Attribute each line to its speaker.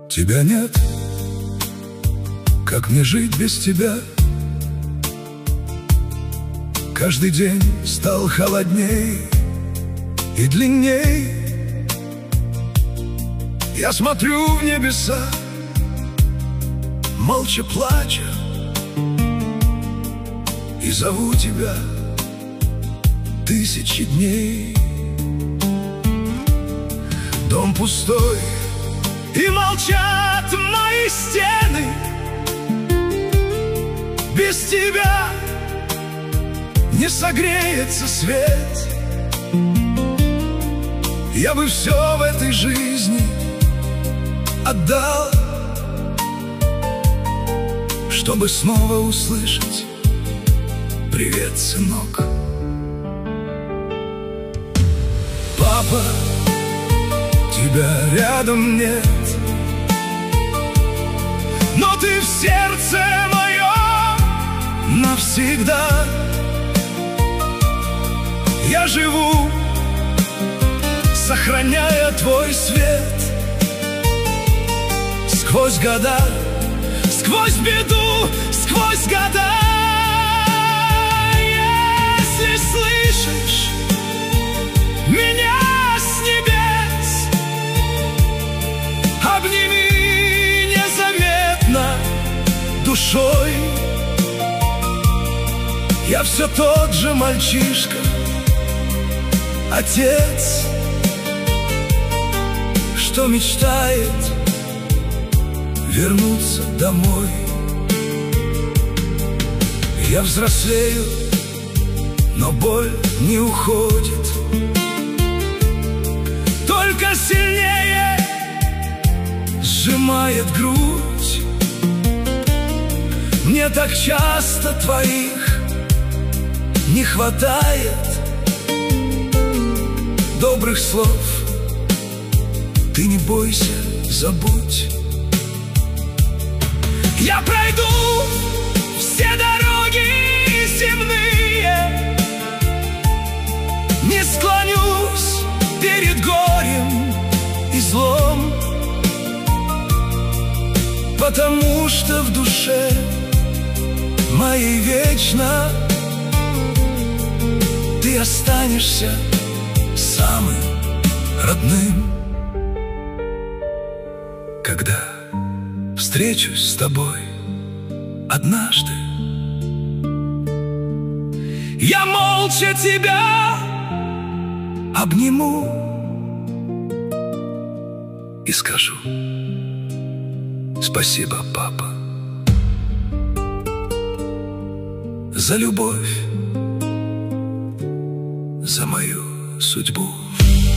Speaker 1: Тебя нет, как мне жить без тебя? Каждый день стал холодней и длинней. Я смотрю в небеса, молча плача, и зову тебя тысячи дней. Дом пустой, и молчат мои стены. Без тебя не согреется свет. Я бы все в этой жизни отдал, чтобы снова услышать: привет, сынок. Папа, тебя рядом нет, но ты в сердце моем навсегда. Я живу, сохраняя твой свет сквозь года, сквозь беду, сквозь года. Если слышишь меня с небес, обними незаметно душой. Я все тот же мальчишка, отец, что мечтает вернуться домой. Я взрослею, но боль не уходит, только сильнее сжимает грудь. Мне так часто твоих не хватает, добрых слов. Ты не бойся, забудь. Я пройду все дороги земные, не склонюсь перед горем и злом, потому что в душе моей вечно ты останешься самым родным. Когда встречусь с тобой однажды, я молча тебя обниму и скажу: спасибо, папа, за любовь, за мою судьбу.